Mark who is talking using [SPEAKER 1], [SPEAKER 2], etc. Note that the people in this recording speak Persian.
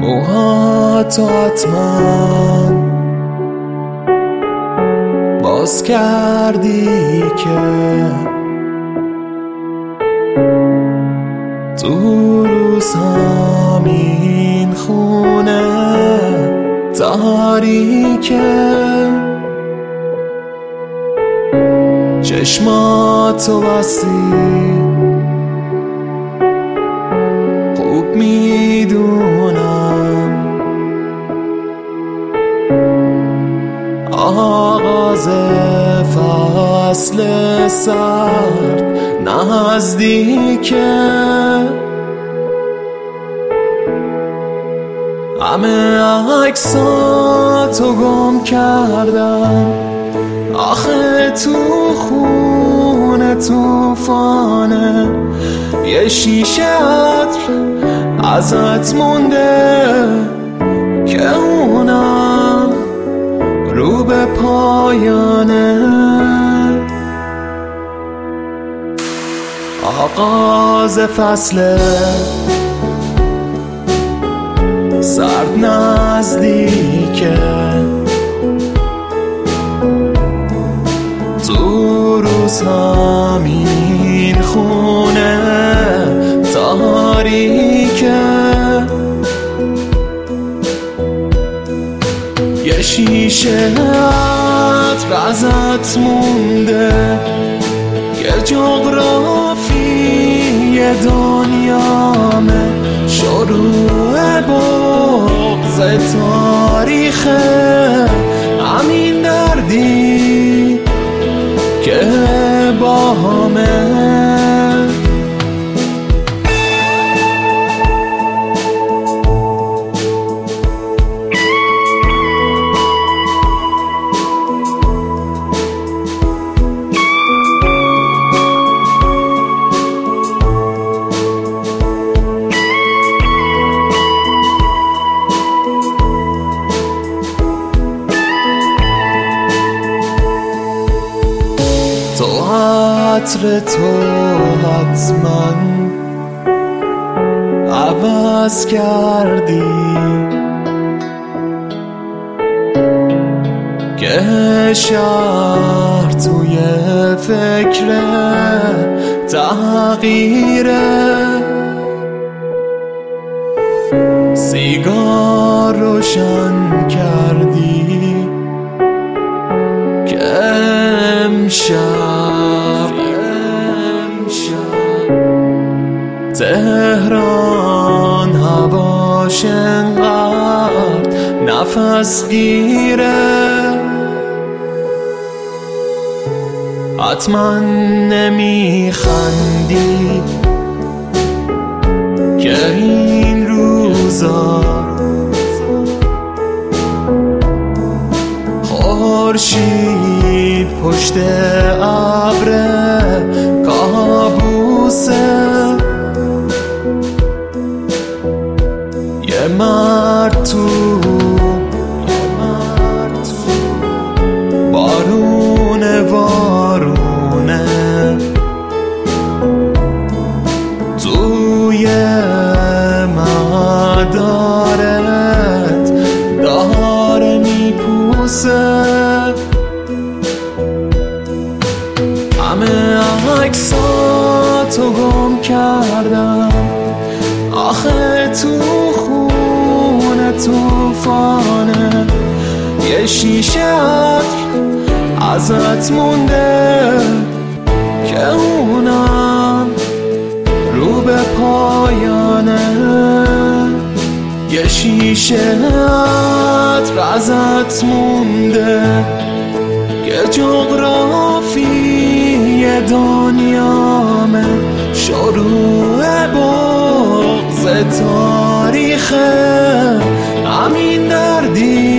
[SPEAKER 1] موهاتو حتما باز کردی که تو روزهام این خونه تاریکه، چشماتو بستی خوب میدونم آغاز فصل سرد نزدیکه، همه عکساتو گم کردم آخه تو خونه توفانه، یه شیشه عطر ازت مونده که اونم رو به پایانه. آغاز فصل سرد نزدیکه، تو روزهام این خونه تاریکه، یه شیشه عطر ازت مونده، یه جغرافی دنیامه، شروع بغض تاریخه، همین دردی که با همه تو عطر تو حتما عوض کردی که شهر توی فکر تغییره، سیگار روشن کردی که امشب تهران هواش انقدر نفس گیره، حتما نمیخندی که این روزا خورشید پشت ابر کابوسه، یه مرد تو بارونه توی مدارت داره میپوسه، همه عکساتو گم کردم آخه تو خونه توفانه، یه شیشه عطر ازت مونده که اونم رو به پایانه، یه شیشه عطر ازت مونده که جغرافی دنیامه، شروع بغض تاریخه، همین دردی